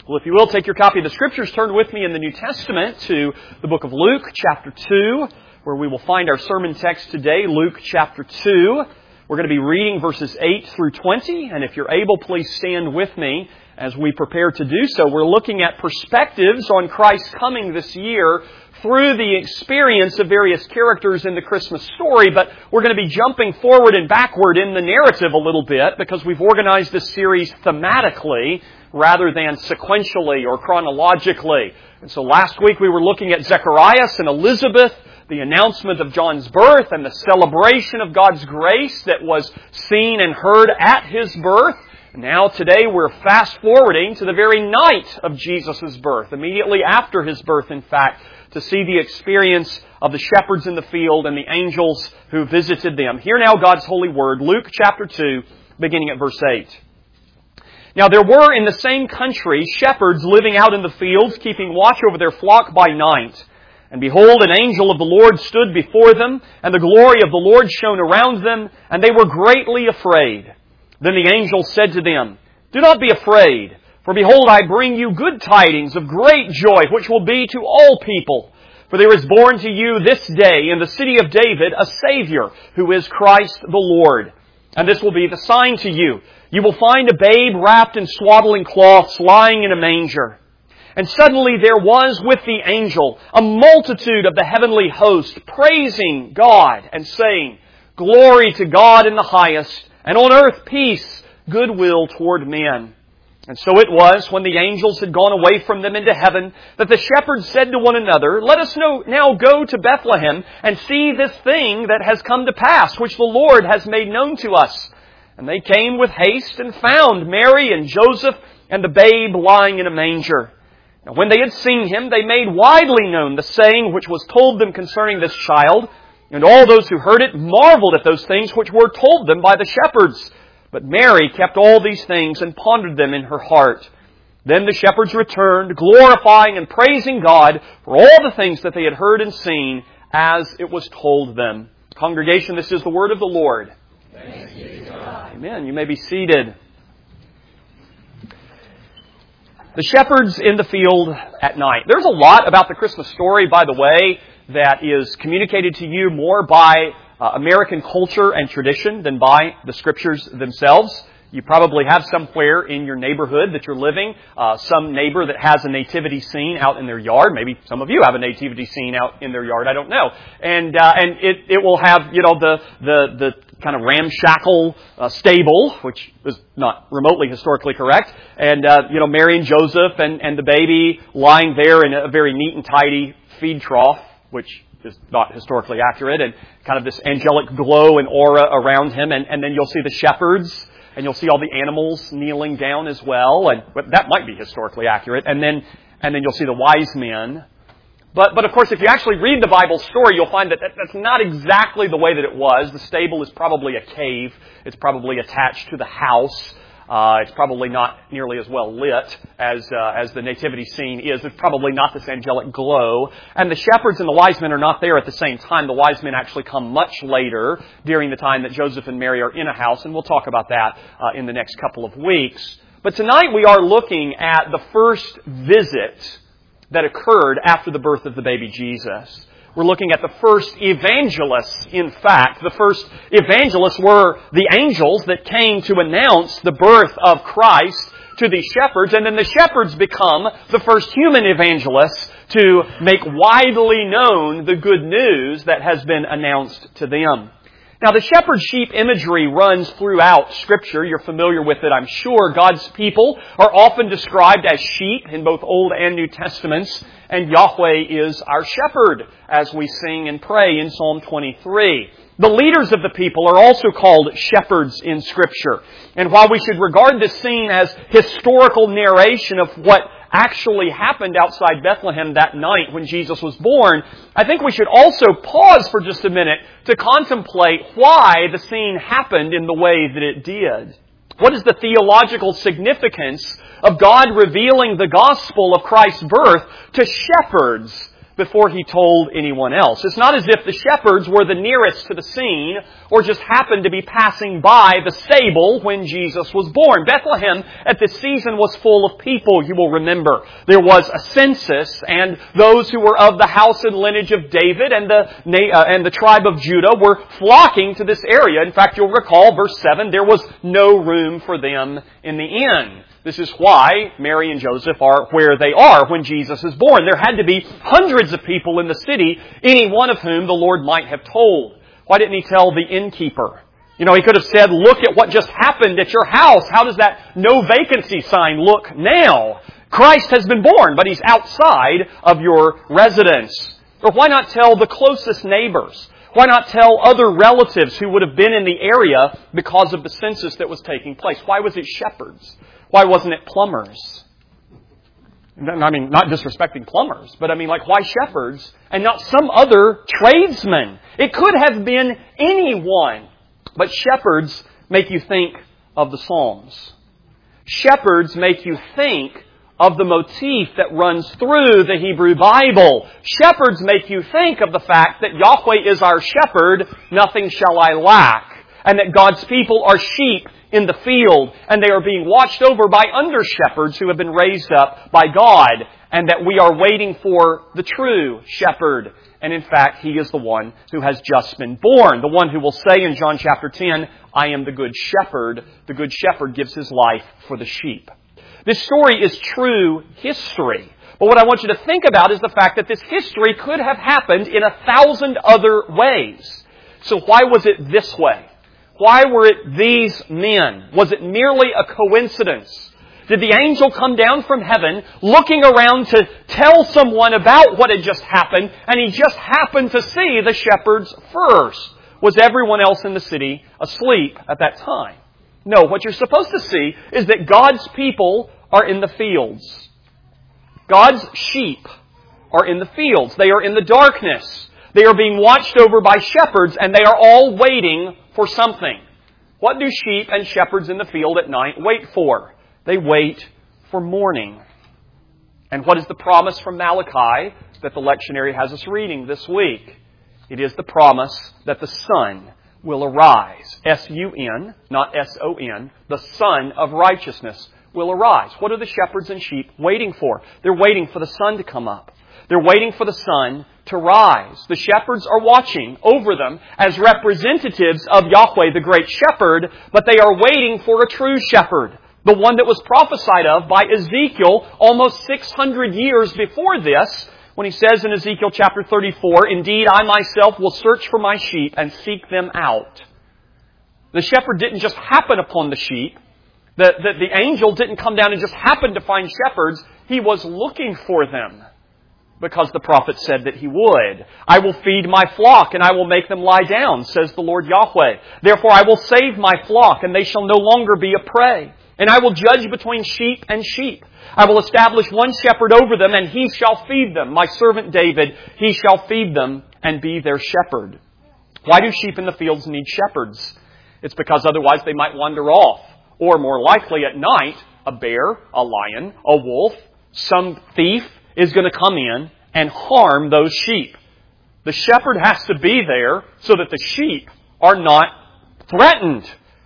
Well, if you will, take your copy of the Scriptures, turn with me in the New Testament to the book of Luke, chapter 2, where we will find our sermon text today, Luke chapter 2. We're going to be reading verses 8 through 20, and if you're able, please stand with me as we prepare to do so. We're looking at perspectives on Christ's coming this year through the experience of various characters in the Christmas story, but we're going to be jumping forward and backward in the narrative a little bit because we've organized this series thematically rather than sequentially or chronologically. And so last week we were looking at Zacharias and Elizabeth, the announcement of John's birth and the celebration of God's grace that was seen and heard at His birth. Now today we're fast forwarding to the very night of Jesus' birth, immediately after His birth in fact, to see the experience of the shepherds in the field and the angels who visited them. Hear now God's holy word, Luke chapter 2, beginning at verse 8. Now there were in the same country shepherds living out in the fields, keeping watch over their flock by night. And behold, an angel of the Lord stood before them, and the glory of the Lord shone around them, and they were greatly afraid. Then the angel said to them, "Do not be afraid, for behold, I bring you good tidings of great joy, which will be to all people. For there is born to you this day in the city of David a Savior, who is Christ the Lord. And this will be the sign to you. You will find a babe wrapped in swaddling cloths, lying in a manger." And suddenly there was with the angel a multitude of the heavenly host, praising God and saying, "Glory to God in the highest, and on earth peace, goodwill toward men." And so it was, when the angels had gone away from them into heaven, that the shepherds said to one another, "Let us now go to Bethlehem and see this thing that has come to pass, which the Lord has made known to us." And they came with haste and found Mary and Joseph and the babe lying in a manger. Now when they had seen Him, they made widely known the saying which was told them concerning this child. And all those who heard it marveled at those things which were told them by the shepherds. But Mary kept all these things and pondered them in her heart. Then the shepherds returned, glorifying and praising God for all the things that they had heard and seen as it was told them. Congregation, this is the word of the Lord. Thanks be to God. Amen. You may be seated. The shepherds in the field at night. There's a lot about the Christmas story, by the way, that is communicated to you more by American culture and tradition than by the Scriptures themselves. You probably have somewhere in your neighborhood that you're living, some neighbor that has a nativity scene out in their yard. Maybe some of you have a nativity scene out in their yard. I don't know. And it will have, the kind of ramshackle stable, which is not remotely historically correct. And, Mary and Joseph and the baby lying there in a very neat and tidy feed trough, which is not historically accurate, and kind of this angelic glow and aura around Him. And then you'll see the shepherds, and you'll see all the animals kneeling down as well. And that might be historically accurate. And then you'll see the wise men. But of course, if you actually read the Bible story, you'll find that that's not exactly the way that it was. The stable is probably a cave. It's probably attached to the house. It's probably not nearly as well lit as the nativity scene is. There's probably not this angelic glow. And the shepherds and the wise men are not there at the same time. The wise men actually come much later, during the time that Joseph and Mary are in a house. And we'll talk about that in the next couple of weeks. But tonight we are looking at the first visit that occurred after the birth of the baby Jesus. We're looking at the first evangelists, in fact. The first evangelists were the angels that came to announce the birth of Christ to these shepherds, and then the shepherds become the first human evangelists to make widely known the good news that has been announced to them. Now, the shepherd-sheep imagery runs throughout Scripture. You're familiar with it, I'm sure. God's people are often described as sheep in both Old and New Testaments, and Yahweh is our shepherd, as we sing and pray in Psalm 23. The leaders of the people are also called shepherds in Scripture. And while we should regard this scene as historical narration of what actually happened outside Bethlehem that night when Jesus was born, I think we should also pause for just a minute to contemplate why the scene happened in the way that it did. What is the theological significance of God revealing the gospel of Christ's birth to shepherds before he told anyone else. It's not as if the shepherds were the nearest to the scene or just happened to be passing by the stable when Jesus was born. Bethlehem at this season was full of people, you will remember. There was a census, and those who were of the house and lineage of David and the tribe of Judah were flocking to this area. In fact, you'll recall verse 7, there was no room for them in the inn. This is why Mary and Joseph are where they are when Jesus is born. There had to be hundreds of people in the city, any one of whom the Lord might have told. Why didn't He tell the innkeeper? He could have said, look at what just happened at your house. How does that no vacancy sign look now? Christ has been born, but He's outside of your residence. Or why not tell the closest neighbors? Why not tell other relatives who would have been in the area because of the census that was taking place? Why was it shepherds? Why wasn't it plumbers? I mean, not disrespecting plumbers, but why shepherds and not some other tradesman? It could have been anyone. But shepherds make you think of the Psalms. Shepherds make you think of the motif that runs through the Hebrew Bible. Shepherds make you think of the fact that Yahweh is our shepherd, nothing shall I lack. And that God's people are sheep in the field, and they are being watched over by under-shepherds who have been raised up by God, and that we are waiting for the true shepherd. And in fact, He is the one who has just been born, the one who will say in John chapter 10, I am the good shepherd. The good shepherd gives his life for the sheep. This story is true history. But what I want you to think about is the fact that this history could have happened in 1,000 other ways. So why was it this way? Why were it these men? Was it merely a coincidence? Did the angel come down from heaven looking around to tell someone about what had just happened, and he just happened to see the shepherds first? Was everyone else in the city asleep at that time? No, what you're supposed to see is that God's people are in the fields. God's sheep are in the fields. They are in the darkness. They are being watched over by shepherds, and they are all waiting for something. What do sheep and shepherds in the field at night wait for? They wait for morning. And what is the promise from Malachi that the lectionary has us reading this week? It is the promise that the sun will arise. S-U-N, not S-O-N. The Son of Righteousness will arise. What are the shepherds and sheep waiting for? They're waiting for the sun to come up. They're waiting for the sun to rise. The shepherds are watching over them as representatives of Yahweh, the great shepherd, but they are waiting for a true shepherd, the one that was prophesied of by Ezekiel almost 600 years before this, when he says in Ezekiel chapter 34, Indeed, I myself will search for my sheep and seek them out. The shepherd didn't just happen upon the sheep. The angel didn't come down and just happen to find shepherds. He was looking for them, because the prophet said that He would. I will feed my flock, and I will make them lie down, says the Lord Yahweh. Therefore I will save my flock, and they shall no longer be a prey. And I will judge between sheep and sheep. I will establish one shepherd over them, and he shall feed them. My servant David, he shall feed them and be their shepherd. Why do sheep in the fields need shepherds? It's because otherwise they might wander off. Or more likely at night, a bear, a lion, a wolf, some thief is going to come in and harm those sheep. The shepherd has to be there so that the sheep are not threatened.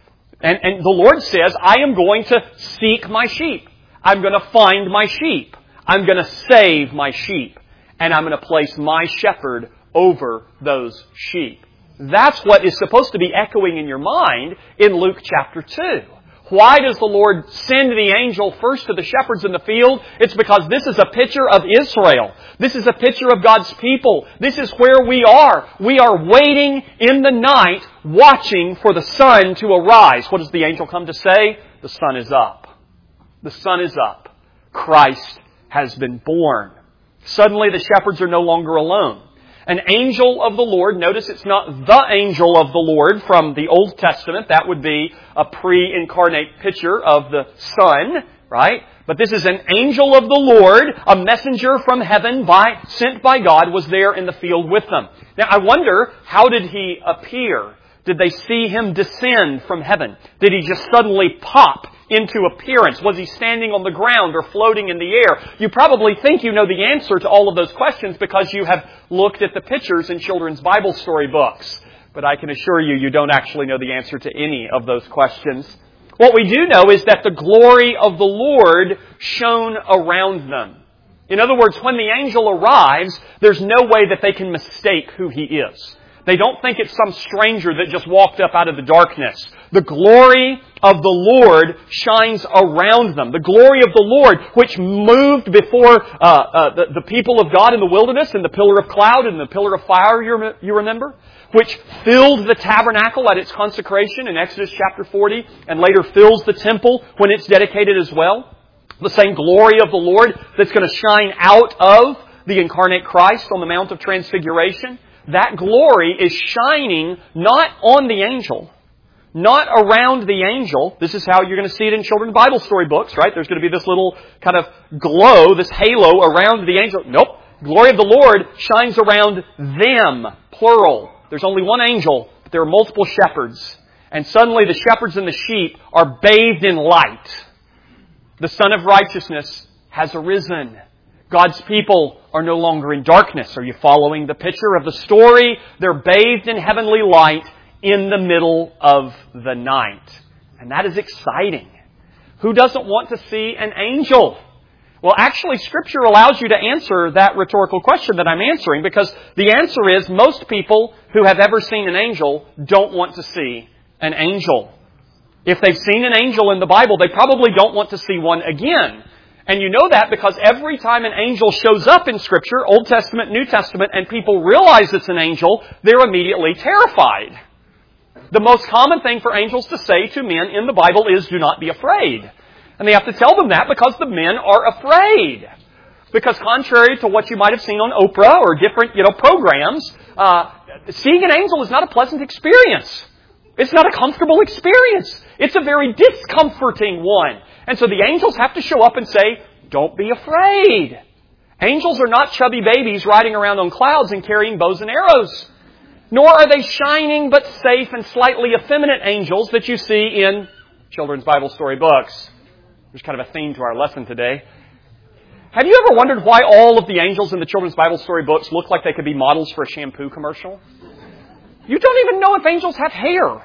And the Lord says, I am going to seek my sheep. I'm going to find my sheep. I'm going to save my sheep. And I'm going to place my shepherd over those sheep. That's what is supposed to be echoing in your mind in Luke chapter 2. Why does the Lord send the angel first to the shepherds in the field? It's because this is a picture of Israel. This is a picture of God's people. This is where we are. We are waiting in the night, watching for the sun to arise. What does the angel come to say? The sun is up. The sun is up. Christ has been born. Suddenly the shepherds are no longer alone. An angel of the Lord, notice it's not the angel of the Lord from the Old Testament. That would be a pre-incarnate picture of the Son, right? But this is an angel of the Lord, a messenger from heaven sent by God, was there in the field with them. Now I wonder, how did He appear? Did they see Him descend from heaven? Did He just suddenly pop into appearance? Was he standing on the ground or floating in the air? You probably think you know the answer to all of those questions because you have looked at the pictures in children's Bible story books. But I can assure you, you don't actually know the answer to any of those questions. What we do know is that the glory of the Lord shone around them. In other words, when the angel arrives, there's no way that they can mistake who he is. They don't think it's some stranger that just walked up out of the darkness. The glory of the Lord shines around them. The glory of the Lord, which moved before the people of God in the wilderness in the pillar of cloud and the pillar of fire, you remember? Which filled the tabernacle at its consecration in Exodus chapter 40 and later fills the temple when it's dedicated as well. The same glory of the Lord that's going to shine out of the incarnate Christ on the Mount of Transfiguration. That glory is shining not on the angel, not around the angel. This is how you're going to see it in children's Bible story books, right? There's going to be this little kind of glow, this halo around the angel. Nope. Glory of the Lord shines around them, plural. There's only one angel, but there are multiple shepherds. And suddenly the shepherds and the sheep are bathed in light. The Son of Righteousness has arisen. God's people are no longer in darkness. Are you following the picture of the story? They're bathed in heavenly light in the middle of the night. And that is exciting. Who doesn't want to see an angel? Well, actually, Scripture allows you to answer that rhetorical question that I'm answering, because the answer is most people who have ever seen an angel don't want to see an angel. If they've seen an angel in the Bible, they probably don't want to see one again. And you know that because every time an angel shows up in Scripture, Old Testament, New Testament, and people realize it's an angel, they're immediately terrified. The most common thing for angels to say to men in the Bible is, do not be afraid. And they have to tell them that because the men are afraid. Because contrary to what you might have seen on Oprah or different, programs, seeing an angel is not a pleasant experience. It's not a comfortable experience. It's a very discomforting one. And so the angels have to show up and say, don't be afraid. Angels are not chubby babies riding around on clouds and carrying bows and arrows. Nor are they shining but safe and slightly effeminate angels that you see in children's Bible story books. There's kind of a theme to our lesson today. Have you ever wondered why all of the angels in the children's Bible story books look like they could be models for a shampoo commercial? You don't even know if angels have hair.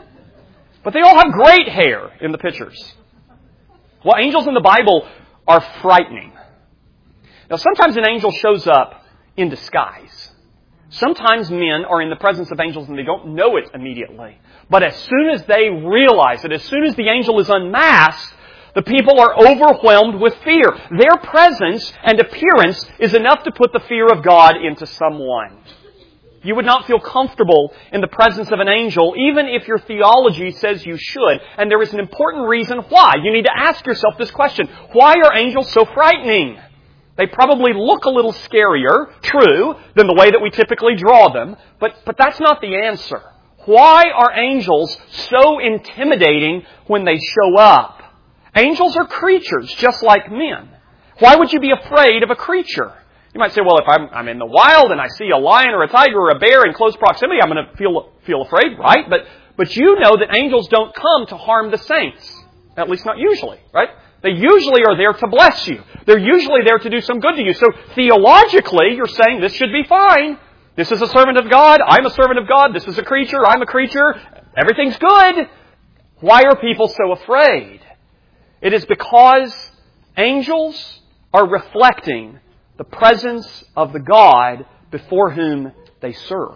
But they all have great hair in the pictures. Well, angels in the Bible are frightening. Now, sometimes an angel shows up in disguise. Sometimes men are in the presence of angels and they don't know it immediately. But as soon as they realize it, as soon as the angel is unmasked, the people are overwhelmed with fear. Their presence and appearance is enough to put the fear of God into someone. You would not feel comfortable in the presence of an angel, even if your theology says you should. And there is an important reason why. You need to ask yourself this question. Why are angels so frightening? They probably look a little scarier, true, than the way that we typically draw them. But that's not the answer. Why are angels so intimidating when they show up? Angels are creatures just like men. Why would you be afraid of a creature? You might say, well, if I'm in the wild and I see a lion or a tiger or a bear in close proximity, I'm going to feel afraid, right? But you know that angels don't come to harm the saints. At least not usually, right? They usually are there to bless you. They're usually there to do some good to you. So theologically, you're saying this should be fine. This is a servant of God. I'm a servant of God. This is a creature. I'm a creature. Everything's good. Why are people so afraid? It is because angels are reflecting the presence of the God before whom they serve.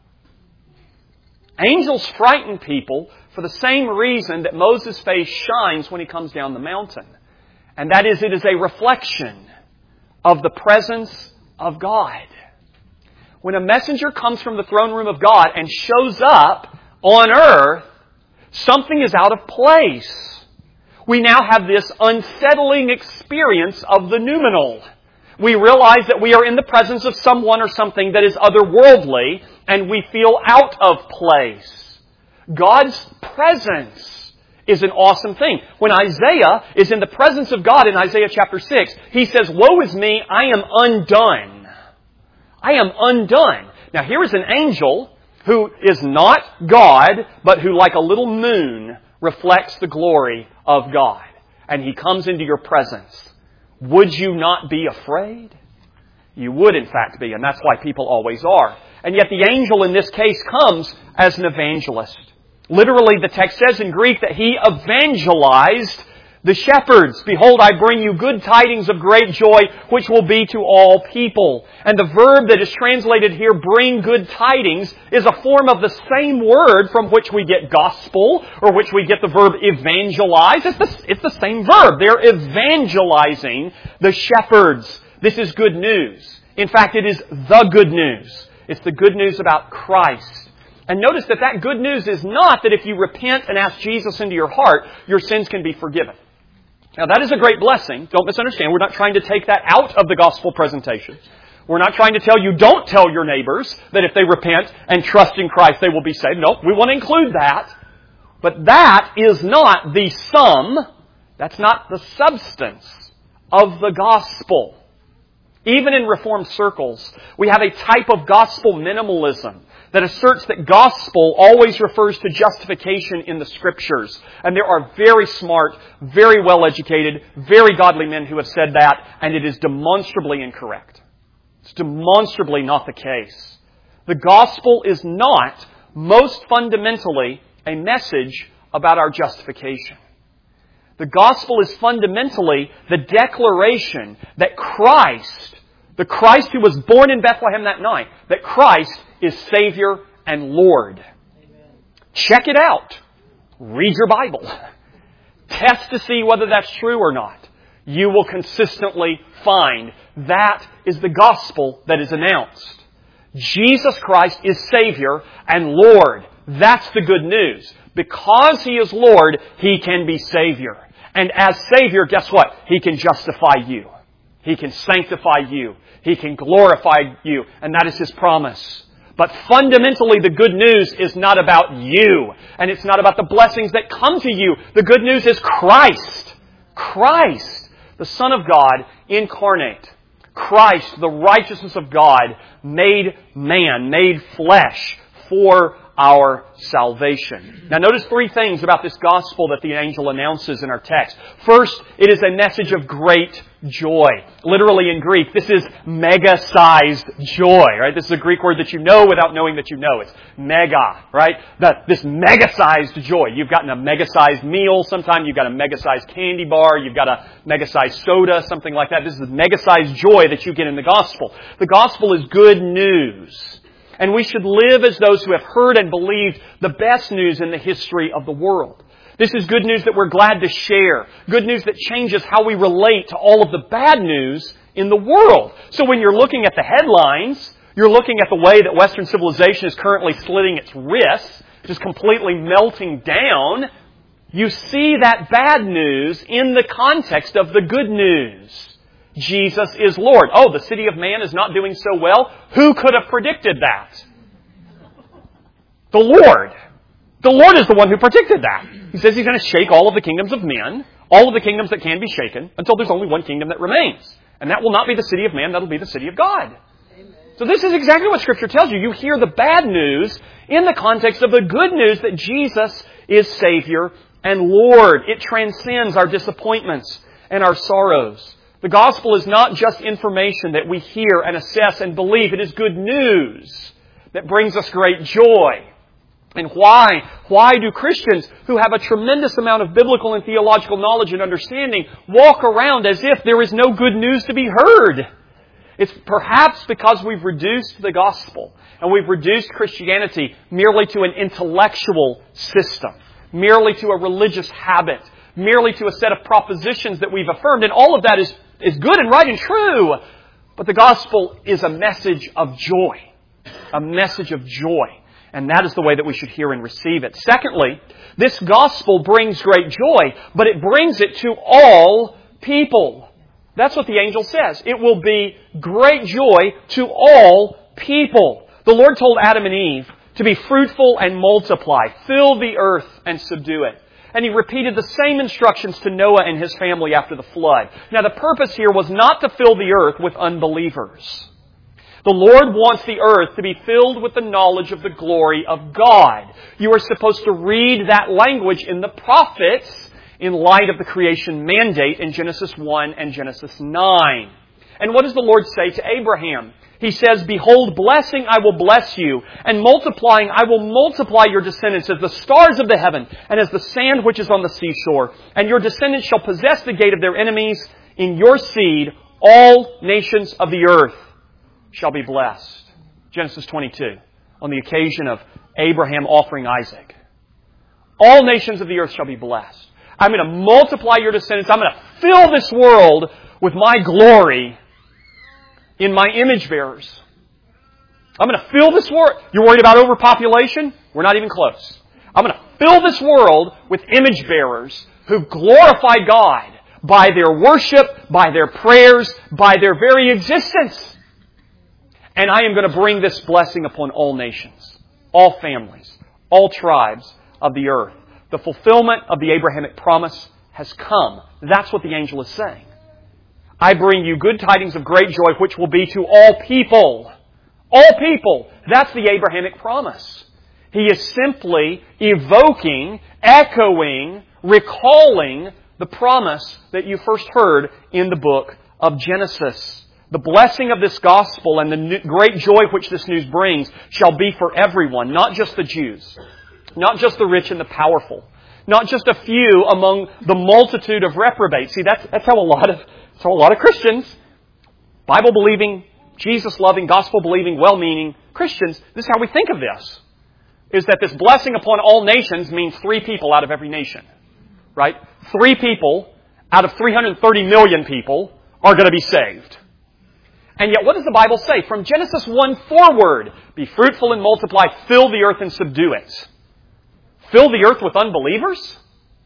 Angels frighten people for the same reason that Moses' face shines when he comes down the mountain. And that is, it is a reflection of the presence of God. When a messenger comes from the throne room of God and shows up on earth, something is out of place. We now have this unsettling experience of the noumenal. We realize that we are in the presence of someone or something that is otherworldly, and we feel out of place. God's presence is an awesome thing. When Isaiah is in the presence of God in Isaiah chapter 6, he says, "Woe is me, I am undone. I am undone." Now here is an angel who is not God, but who, like a little moon, reflects the glory of God, and He comes into your presence, would you not be afraid? You would, in fact, be, and that's why people always are. And yet the angel in this case comes as an evangelist. Literally, the text says in Greek that he evangelized the shepherds. Behold, I bring you good tidings of great joy, which will be to all people. And the verb that is translated here, bring good tidings, is a form of the same word from which we get gospel, or which we get the verb evangelize. It's the same verb. They're evangelizing the shepherds. This is good news. In fact, it is the good news. It's the good news about Christ. And notice that good news is not that if you repent and ask Jesus into your heart, your sins can be forgiven. Now, that is a great blessing. Don't misunderstand. We're not trying to take that out of the gospel presentation. We're not trying to tell you, don't tell your neighbors that if they repent and trust in Christ, they will be saved. No, we want to include that. But that is not the sum, that's not the substance of the gospel. Even in Reformed circles, we have a type of gospel minimalism that asserts that gospel always refers to justification in the Scriptures. And there are very smart, very well-educated, very godly men who have said that, and it is demonstrably incorrect. It's demonstrably not the case. The gospel is not, most fundamentally, a message about our justification. The gospel is fundamentally the declaration that Christ, the Christ who was born in Bethlehem that night, that Christ is Savior and Lord. Amen. Check it out. Read your Bible. Test to see whether that's true or not. You will consistently find that is the gospel that is announced. Jesus Christ is Savior and Lord. That's the good news. Because He is Lord, He can be Savior. And as Savior, guess what? He can justify you. He can sanctify you. He can glorify you. And that is His promise. But fundamentally, the good news is not about you. And it's not about the blessings that come to you. The good news is Christ. Christ, the Son of God, incarnate. Christ, the righteousness of God, made man, made flesh for our salvation. Now notice three things about this gospel that the angel announces in our text. First, it is a message of great joy. Literally in Greek, this is mega-sized joy, right? This is a Greek word that you know without knowing that you know. It's mega, right? This mega-sized joy. You've gotten a mega-sized meal sometime. You've got a mega-sized candy bar. You've got a mega-sized soda, something like that. This is the mega-sized joy that you get in the gospel. The gospel is good news. And we should live as those who have heard and believed the best news in the history of the world. This is good news that we're glad to share. Good news that changes how we relate to all of the bad news in the world. So when you're looking at the headlines, you're looking at the way that Western civilization is currently slitting its wrists, just completely melting down, you see that bad news in the context of the good news. Jesus is Lord. Oh, the city of man is not doing so well? Who could have predicted that? The Lord. The Lord is the one who predicted that. He says He's going to shake all of the kingdoms of men, all of the kingdoms that can be shaken, until there's only one kingdom that remains. And that will not be the city of man, that will be the city of God. Amen. So this is exactly what Scripture tells you. You hear the bad news in the context of the good news that Jesus is Savior and Lord. It transcends our disappointments and our sorrows. The gospel is not just information that we hear and assess and believe. It is good news that brings us great joy. And why? Why do Christians who have a tremendous amount of biblical and theological knowledge and understanding walk around as if there is no good news to be heard? It's perhaps because we've reduced the gospel and we've reduced Christianity merely to an intellectual system, merely to a religious habit, merely to a set of propositions that we've affirmed. And all of that is good and right and true. But the gospel is a message of joy. A message of joy. And that is the way that we should hear and receive it. Secondly, this gospel brings great joy, but it brings it to all people. That's what the angel says. It will be great joy to all people. The Lord told Adam and Eve to be fruitful and multiply, fill the earth and subdue it. And He repeated the same instructions to Noah and his family after the flood. Now the purpose here was not to fill the earth with unbelievers. The Lord wants the earth to be filled with the knowledge of the glory of God. You are supposed to read that language in the prophets in light of the creation mandate in Genesis 1 and Genesis 9. And what does the Lord say to Abraham? He says, "Behold, blessing I will bless you, and multiplying I will multiply your descendants as the stars of the heaven, and as the sand which is on the seashore. And your descendants shall possess the gate of their enemies. In your seed all nations of the earth shall be blessed." Genesis 22, on the occasion of Abraham offering Isaac. All nations of the earth shall be blessed. I'm going to multiply your descendants. I'm going to fill this world with my glory in my image bearers. I'm going to fill this world. You're worried about overpopulation? We're not even close. I'm going to fill this world with image bearers who glorify God by their worship, by their prayers, by their very existence. And I am going to bring this blessing upon all nations, all families, all tribes of the earth. The fulfillment of the Abrahamic promise has come. That's what the angel is saying. I bring you good tidings of great joy, which will be to all people. All people. That's the Abrahamic promise. He is simply evoking, echoing, recalling the promise that you first heard in the book of Genesis. The blessing of this gospel and the great joy which this news brings shall be for everyone, not just the Jews, not just the rich and the powerful, not just a few among the multitude of reprobates. See, that's how a lot of Christians, Bible-believing, Jesus-loving, gospel-believing, well-meaning Christians, this is how we think of this, is that this blessing upon all nations means 3 people out of every nation. Right? 3 people out of 330 million people are going to be saved. And yet, what does the Bible say? From Genesis 1 forward, be fruitful and multiply, fill the earth and subdue it. Fill the earth with unbelievers?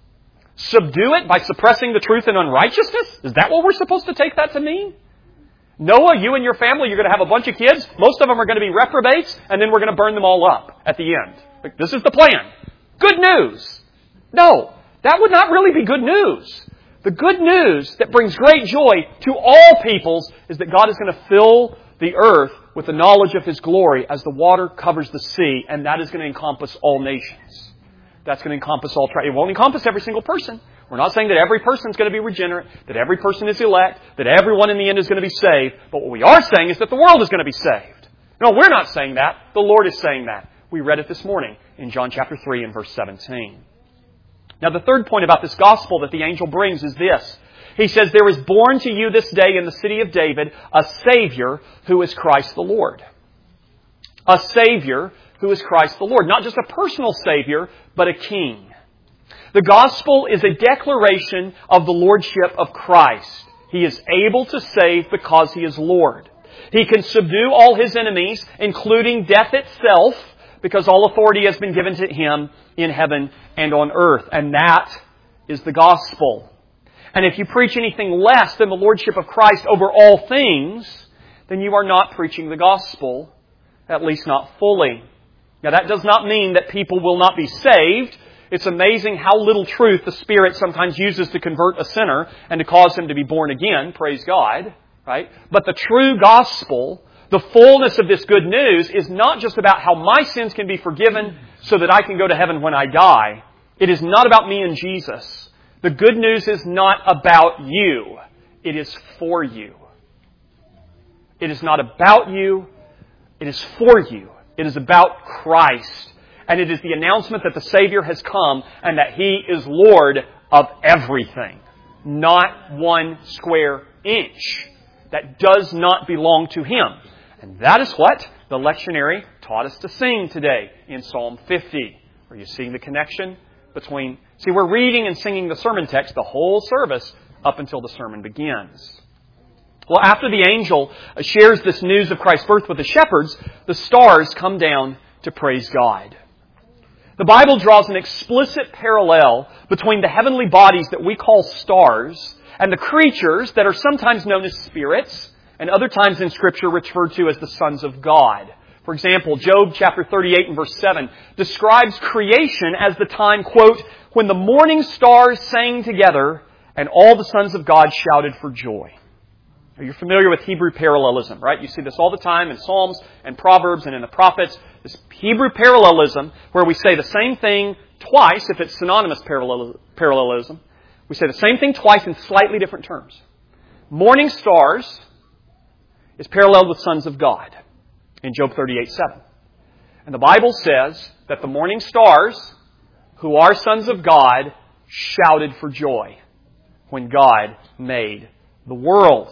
Subdue it by suppressing the truth and unrighteousness? Is that what we're supposed to take that to mean? Noah, you and your family, you're going to have a bunch of kids. Most of them are going to be reprobates, and then we're going to burn them all up at the end. This is the plan. Good news. No, that would not really be good news. The good news that brings great joy to all peoples is that God is going to fill the earth with the knowledge of His glory as the water covers the sea, and that is going to encompass all nations. That's going to encompass all tribes. It won't encompass every single person. We're not saying that every person is going to be regenerate, that every person is elect, that everyone in the end is going to be saved. But what we are saying is that the world is going to be saved. No, we're not saying that. The Lord is saying that. We read it this morning in John chapter 3 and verse 17. Now, the third point about this gospel that the angel brings is this. He says, "There is born to you this day in the city of David a Savior who is Christ the Lord." A Savior who is Christ the Lord. Not just a personal Savior, but a King. The gospel is a declaration of the lordship of Christ. He is able to save because He is Lord. He can subdue all His enemies, including death itself, because all authority has been given to Him in heaven and on earth. And that is the gospel. And if you preach anything less than the lordship of Christ over all things, then you are not preaching the gospel, at least not fully. Now, that does not mean that people will not be saved. It's amazing how little truth the Spirit sometimes uses to convert a sinner and to cause him to be born again. Praise God. Right? But the true gospel, the fullness of this good news, is not just about how my sins can be forgiven so that I can go to heaven when I die. It is not about me and Jesus. The good news is not about you. It is for you. It is not about you. It is for you. It is about Christ. And it is the announcement that the Savior has come and that He is Lord of everything. Not one square inch that does not belong to Him. And that is what the lectionary taught us to sing today in Psalm 50. Are you seeing the connection between... See, we're reading and singing the sermon text the whole service up until the sermon begins. Well, after the angel shares this news of Christ's birth with the shepherds, the stars come down to praise God. The Bible draws an explicit parallel between the heavenly bodies that we call stars and the creatures that are sometimes known as spirits and other times in Scripture referred to as the sons of God. For example, Job chapter 38 and verse 7 describes creation as the time, quote, "when the morning stars sang together and all the sons of God shouted for joy." You're familiar with Hebrew parallelism, right? You see this all the time in Psalms and Proverbs and in the prophets. This Hebrew parallelism where we say the same thing twice, if it's synonymous parallelism. We say the same thing twice in slightly different terms. Morning stars is paralleled with sons of God in Job 38:7. And the Bible says that the morning stars, who are sons of God, shouted for joy when God made the world.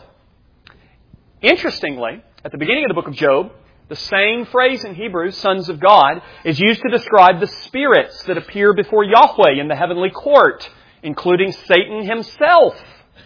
Interestingly, at the beginning of the book of Job, the same phrase in Hebrew, sons of God, is used to describe the spirits that appear before Yahweh in the heavenly court, including Satan himself.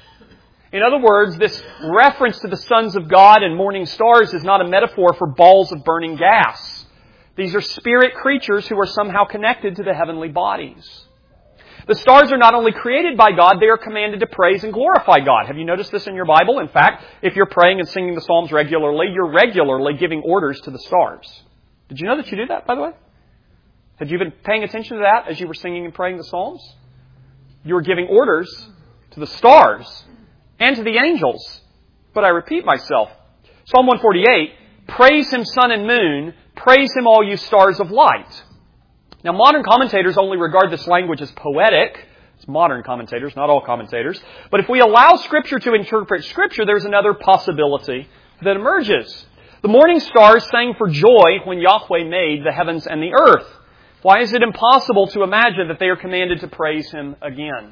In other words, this reference to the sons of God and morning stars is not a metaphor for balls of burning gas. These are spirit creatures who are somehow connected to the heavenly bodies. The stars are not only created by God, they are commanded to praise and glorify God. Have you noticed this in your Bible? In fact, if you're praying and singing the Psalms regularly, you're regularly giving orders to the stars. Did you know that you do that, by the way? Had you been paying attention to that as you were singing and praying the Psalms? You were giving orders to the stars and to the angels. But I repeat myself. Psalm 148, praise Him, sun and moon, praise Him, all you stars of light. Now, modern commentators only regard this language as poetic. It's modern commentators, not all commentators. But if we allow Scripture to interpret Scripture, there's another possibility that emerges. The morning stars sang for joy when Yahweh made the heavens and the earth. Why is it impossible to imagine that they are commanded to praise Him again?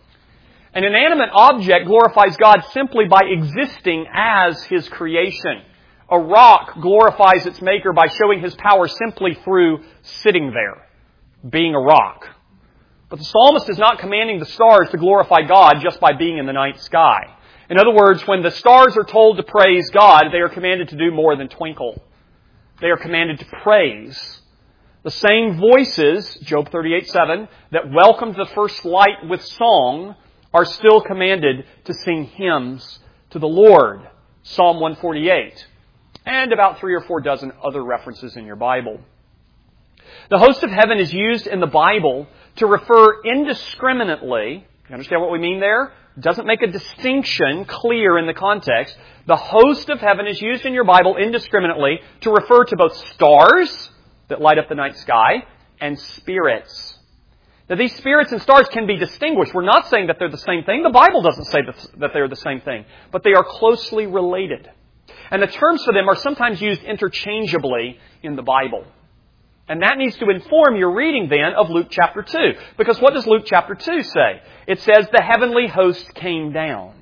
An inanimate object glorifies God simply by existing as His creation. A rock glorifies its maker by showing His power simply through sitting there, being a rock. But the psalmist is not commanding the stars to glorify God just by being in the night sky. In other words, when the stars are told to praise God, they are commanded to do more than twinkle. They are commanded to praise. The same voices, Job 38:7, that welcomed the first light with song are still commanded to sing hymns to the Lord. Psalm 148. And about 3 or 4 dozen other references in your Bible. The host of heaven is used in the Bible to refer indiscriminately. You understand what we mean there? It doesn't make a distinction clear in the context. The host of heaven is used in your Bible indiscriminately to refer to both stars that light up the night sky and spirits. Now, these spirits and stars can be distinguished. We're not saying that they're the same thing. The Bible doesn't say that they're the same thing. But they are closely related. And the terms for them are sometimes used interchangeably in the Bible. And that needs to inform your reading then of Luke chapter 2. Because what does Luke chapter 2 say? It says the heavenly host came down.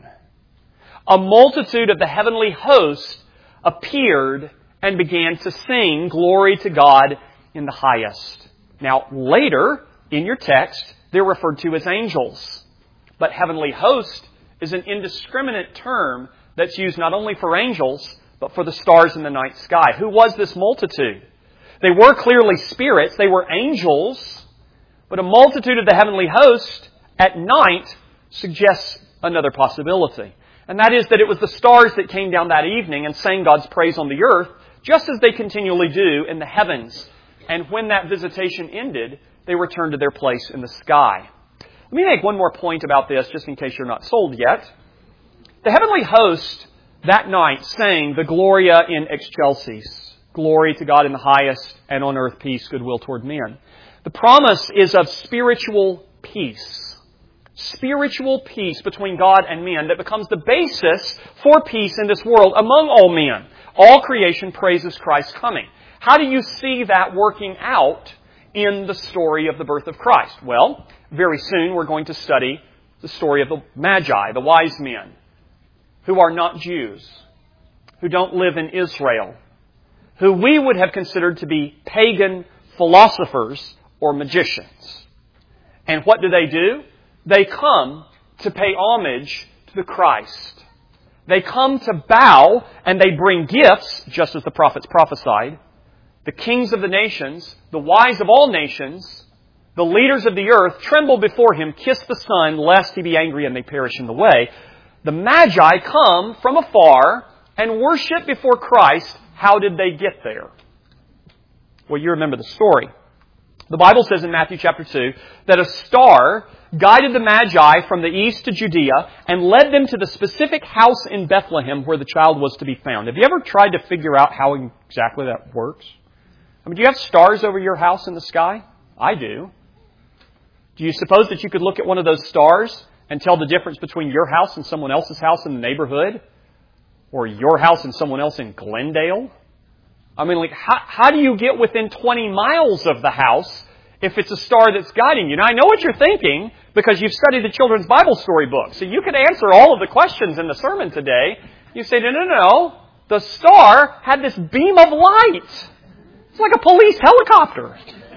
A multitude of the heavenly host appeared and began to sing glory to God in the highest. Now, later in your text, they're referred to as angels. But heavenly host is an indiscriminate term that's used not only for angels, but for the stars in the night sky. Who was this multitude? They were clearly spirits. They were angels. But a multitude of the heavenly host at night suggests another possibility. And that is that it was the stars that came down that evening and sang God's praise on the earth, just as they continually do in the heavens. And when that visitation ended, they returned to their place in the sky. Let me make one more point about this, just in case you're not sold yet. The heavenly host that night sang the Gloria in Excelsis. Glory to God in the highest, and on earth peace, goodwill toward men. The promise is of spiritual peace. Spiritual peace between God and men that becomes the basis for peace in this world among all men. All creation praises Christ's coming. How do you see that working out in the story of the birth of Christ? Well, very soon we're going to study the story of the Magi, the wise men, who are not Jews, who don't live in Israel, who we would have considered to be pagan philosophers or magicians. And what do? They come to pay homage to the Christ. They come to bow and they bring gifts, just as the prophets prophesied. The kings of the nations, the wise of all nations, the leaders of the earth tremble before Him, kiss the Son, lest He be angry and they perish in the way. The Magi come from afar and worship before Christ. How did they get there? Well, you remember the story. The Bible says in Matthew chapter 2 that a star guided the Magi from the east to Judea and led them to the specific house in Bethlehem where the child was to be found. Have you ever tried to figure out how exactly that works? I mean, do you have stars over your house in the sky? I do. Do you suppose that you could look at one of those stars and tell the difference between your house and someone else's house in the neighborhood? Or your house and someone else in Glendale? I mean, like, how do you get within 20 miles of the house if it's a star that's guiding you? Now, I know what you're thinking because you've studied the children's Bible story book. So you could answer all of the questions in the sermon today. You say, no. The star had this beam of light. It's like a police helicopter.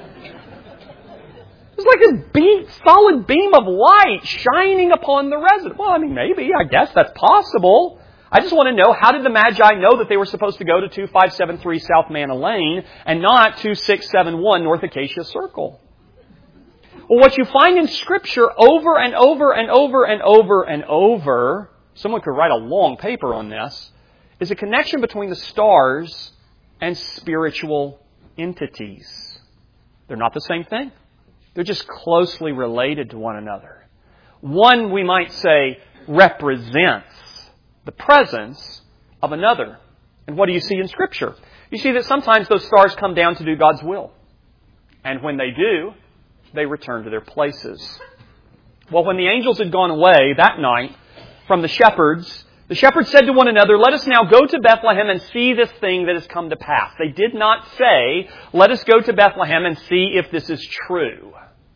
It's like this solid beam of light shining upon the resident. Well, I mean, maybe. I guess that's possible. I just want to know, how did the Magi know that they were supposed to go to 2573 South Manna Lane and not 2671 North Acacia Circle? Well, what you find in Scripture over and over and over and over and over, someone could write a long paper on this, is a connection between the stars and spiritual entities. They're not the same thing. They're just closely related to one another. One, we might say, represents the presence of another. And what do you see in Scripture? You see that sometimes those stars come down to do God's will. And when they do, they return to their places. Well, when the angels had gone away that night from the shepherds said to one another, "Let us now go to Bethlehem and see this thing that has come to pass." They did not say, "Let us go to Bethlehem and see if this is true."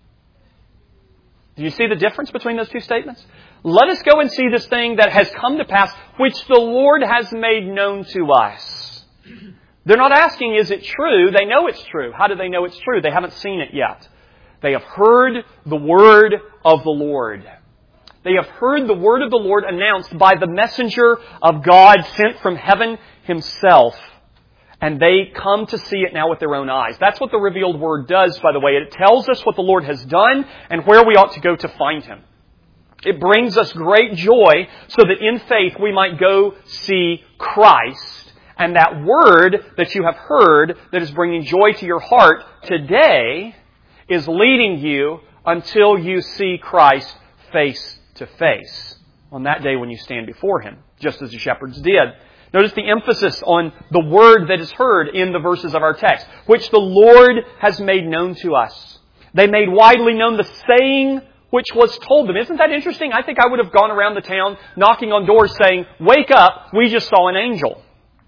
Do you see the difference between those two statements? Let us go and see this thing that has come to pass, which the Lord has made known to us. They're not asking, is it true? They know it's true. How do they know it's true? They haven't seen it yet. They have heard the word of the Lord. They have heard the word of the Lord announced by the messenger of God sent from heaven himself. And they come to see it now with their own eyes. That's what the revealed word does, by the way. It tells us what the Lord has done and where we ought to go to find Him. It brings us great joy so that in faith we might go see Christ. And that word that you have heard that is bringing joy to your heart today is leading you until you see Christ face to face on that day when you stand before Him, just as the shepherds did. Notice the emphasis on the word that is heard in the verses of our text, which the Lord has made known to us. They made widely known the saying which was told them. Isn't that interesting? I think I would have gone around the town knocking on doors saying, "Wake up, we just saw an angel."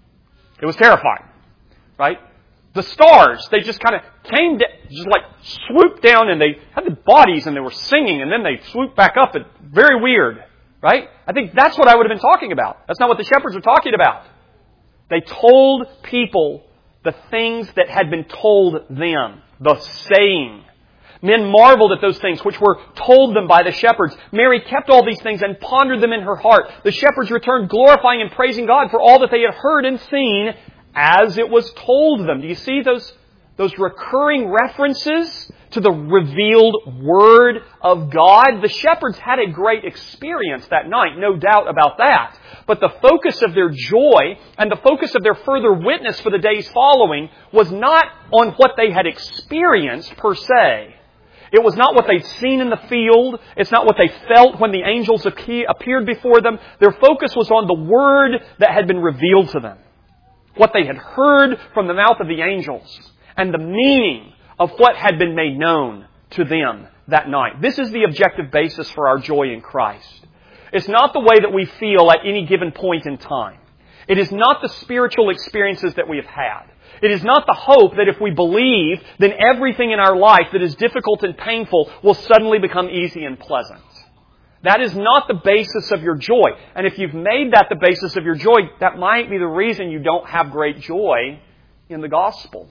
It was terrifying, right? The stars, they just kind of came down, just like swooped down, and they had the bodies and they were singing, and then they swooped back up. Very weird. Right? I think that's what I would have been talking about. That's not what the shepherds were talking about. They told people the things that had been told them. The saying. Men marveled at those things which were told them by the shepherds. Mary kept all these things and pondered them in her heart. The shepherds returned glorifying and praising God for all that they had heard and seen as it was told them. Do you see those recurring references to the revealed Word of God? The shepherds had a great experience that night, no doubt about that. But the focus of their joy and the focus of their further witness for the days following was not on what they had experienced per se. It was not what they'd seen in the field. It's not what they felt when the angels appeared before them. Their focus was on the Word that had been revealed to them. What they had heard from the mouth of the angels. And the meaning of what had been made known to them that night. This is the objective basis for our joy in Christ. It's not the way that we feel at any given point in time. It is not the spiritual experiences that we have had. It is not the hope that if we believe, then everything in our life that is difficult and painful will suddenly become easy and pleasant. That is not the basis of your joy. And if you've made that the basis of your joy, that might be the reason you don't have great joy in the gospel.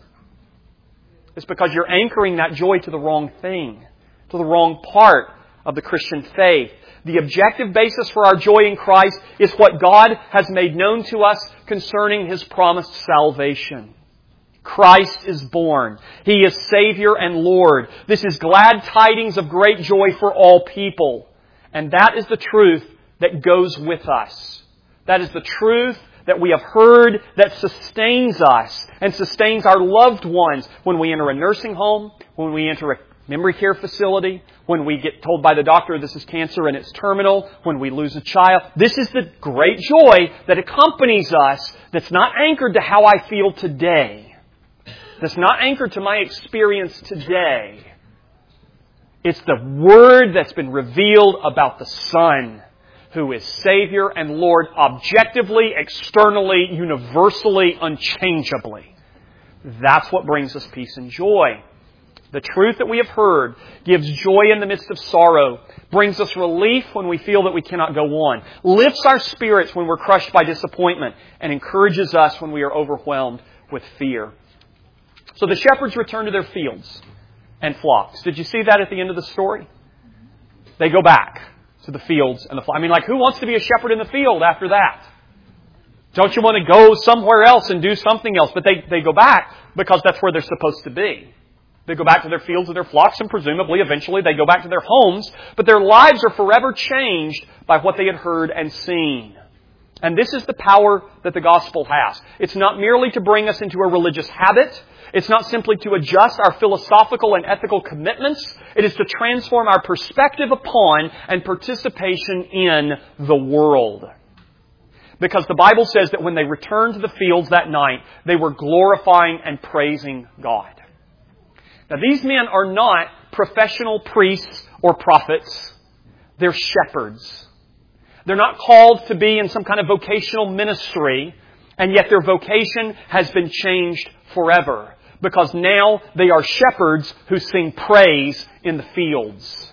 It's because you're anchoring that joy to the wrong thing, to the wrong part of the Christian faith. The objective basis for our joy in Christ is what God has made known to us concerning His promised salvation. Christ is born. He is Savior and Lord. This is glad tidings of great joy for all people. And that is the truth that goes with us. That is the truth that we have heard that sustains us and sustains our loved ones when we enter a nursing home, when we enter a memory care facility, when we get told by the doctor this is cancer and it's terminal, when we lose a child. This is the great joy that accompanies us that's not anchored to how I feel today. That's not anchored to my experience today. It's the Word that's been revealed about the Son, who is Savior and Lord objectively, externally, universally, unchangeably. That's what brings us peace and joy. The truth that we have heard gives joy in the midst of sorrow, brings us relief when we feel that we cannot go on, lifts our spirits when we're crushed by disappointment, and encourages us when we are overwhelmed with fear. So the shepherds return to their fields and flocks. Did you see that at the end of the story? They go back to the fields and the flocks. I mean, who wants to be a shepherd in the field after that? Don't you want to go somewhere else and do something else? But they go back because that's where they're supposed to be. They go back to their fields and their flocks, and presumably, eventually, they go back to their homes. But their lives are forever changed by what they had heard and seen. And this is the power that the gospel has. It's not merely to bring us into a religious habit. It's not simply to adjust our philosophical and ethical commitments. It is to transform our perspective upon and participation in the world. Because the Bible says that when they returned to the fields that night, they were glorifying and praising God. Now, these men are not professional priests or prophets. They're shepherds. They're not called to be in some kind of vocational ministry, and yet their vocation has been changed forever. Because now they are shepherds who sing praise in the fields.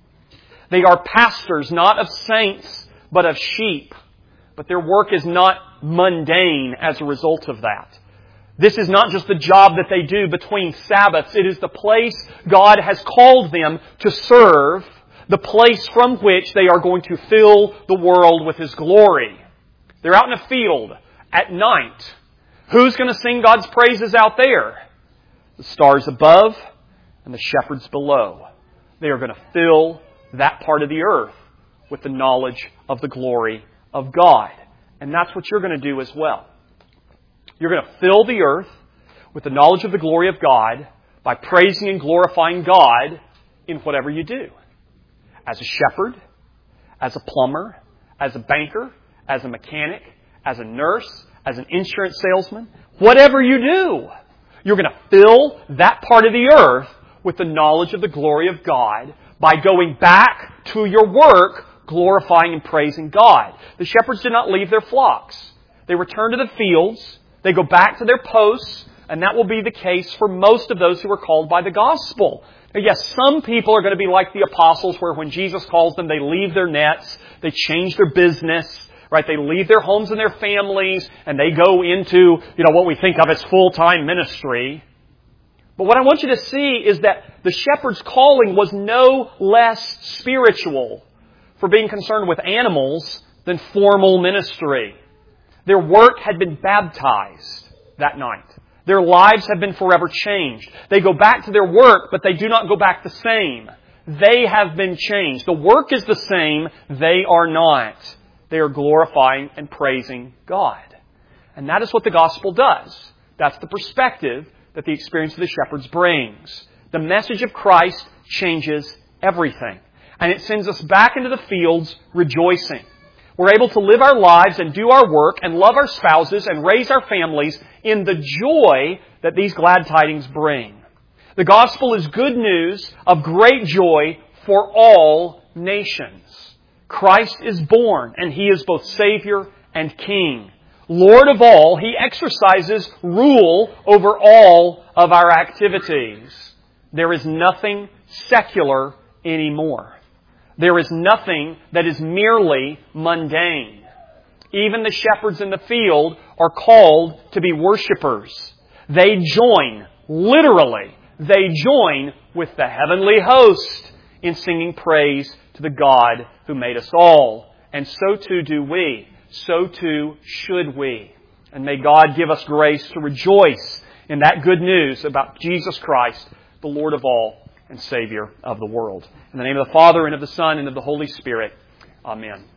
They are pastors, not of saints, but of sheep. But their work is not mundane as a result of that. This is not just the job that they do between Sabbaths. It is the place God has called them to serve, the place from which they are going to fill the world with His glory. They're out in a field at night. Who's going to sing God's praises out there? The stars above and the shepherds below. They are going to fill that part of the earth with the knowledge of the glory of God. And that's what you're going to do as well. You're going to fill the earth with the knowledge of the glory of God by praising and glorifying God in whatever you do. As a shepherd, as a plumber, as a banker, as a mechanic, as a nurse, as an insurance salesman, whatever you do, you're going to fill that part of the earth with the knowledge of the glory of God by going back to your work, glorifying and praising God. The shepherds did not leave their flocks. They returned to the fields. They go back to their posts, and that will be the case for most of those who are called by the gospel. Now, yes, some people are going to be like the apostles, where when Jesus calls them, they leave their nets, they change their business, right? They leave their homes and their families, and they go into, what we think of as full-time ministry. But what I want you to see is that the shepherd's calling was no less spiritual for being concerned with animals than formal ministry. Their work had been baptized that night. Their lives have been forever changed. They go back to their work, but they do not go back the same. They have been changed. The work is the same. They are not. They are glorifying and praising God. And that is what the gospel does. That's the perspective that the experience of the shepherds brings. The message of Christ changes everything. And it sends us back into the fields rejoicing. We're able to live our lives and do our work and love our spouses and raise our families in the joy that these glad tidings bring. The gospel is good news of great joy for all nations. Christ is born, and He is both Savior and King. Lord of all, He exercises rule over all of our activities. There is nothing secular anymore. There is nothing that is merely mundane. Even the shepherds in the field are called to be worshipers. They join, literally, they join with the heavenly host in singing praise to the God who made us all. And so too do we. So too should we. And may God give us grace to rejoice in that good news about Jesus Christ, the Lord of all and Savior of the world. In the name of the Father, and of the Son, and of the Holy Spirit. Amen.